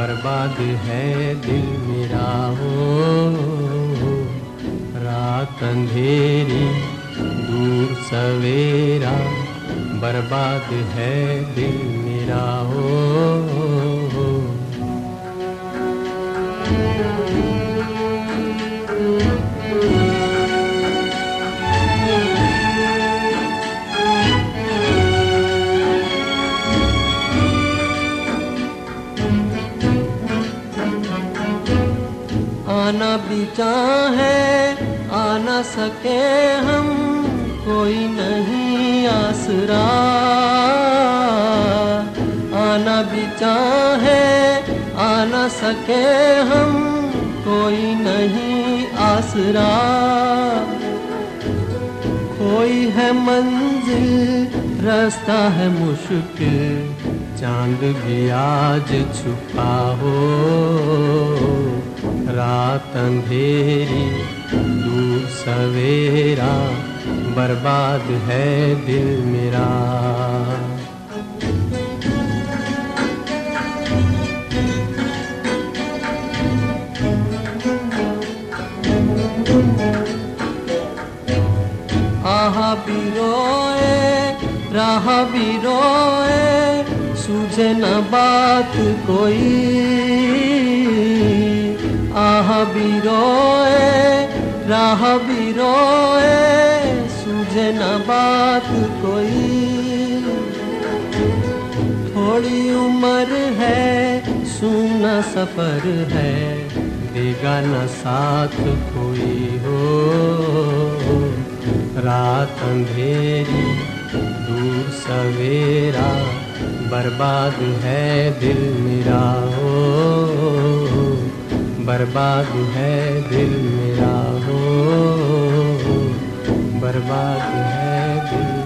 बर्बाद है दिल मेरा हो। रात अंधेरी दूर सवेरा, बर्बाद है दिल मेरा हो। आना भी चाहे आ न सके हम, कोई नहीं आसरा। आना भी चाहे आ न सके हम, कोई नहीं आसरा। कोई है मंजिल रास्ता है मुश्किल, चांद भी आज छुपा हो। रात अंधेरी दूर सवेरा, बर्बाद है दिल मेरा। आहा भी रोए राह भी रोए, सूझे न बात कोई। आह भी रोए राह भी रोए, सूझे न बात कोई। थोड़ी उम्र है सूना सफर है, देगा न साथ कोई हो। रात अंधेरी दूर सवेरा, बर्बाद है दिल मेरा हो। बर्बाद है दिल मेरा हो। बर्बाद है दिल।